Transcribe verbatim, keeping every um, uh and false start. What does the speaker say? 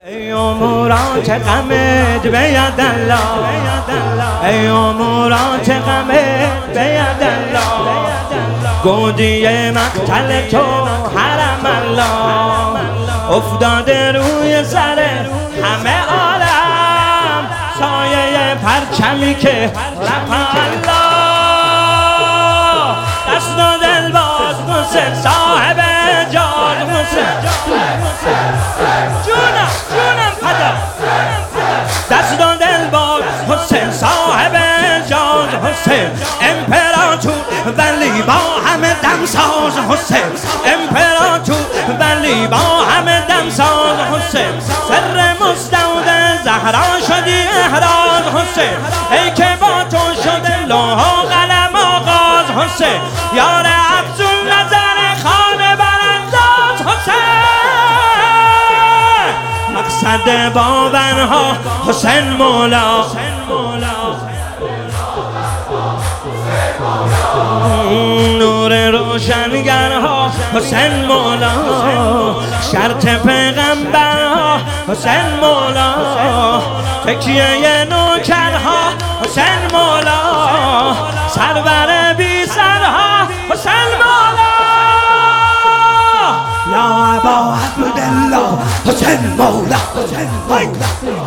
ای اموران چه غمت به ید الله، ای اموران چه غمت به ید الله، گودی مقتل تو حرم الله افتاده روی سر همه عالم، سایه پرچمی که رفع الله. دست و دل باز حسین صاحب جان، حسین جونم جونم پدر، دست و دل باز حسین صاحب جان، حسین امپراتور ولی با همه دمساز، حسین امپراتور ولی با همه دمساز، حسین سر مستودع زهرا شدی احراز، حسین ای که با تو شده لوح و قلم آغاز، حسین یار افزون نظر خانه برانداز، حسین مقصد باورها حسین مولا، نور روشنگرها حسین مولا، شرط پیغمبرها حسین مولا، تکیه نوکرها حسین مولا، سرور بی سرها حسین مولا. یا ابا عبدالله حسین مولا، حسین مولا.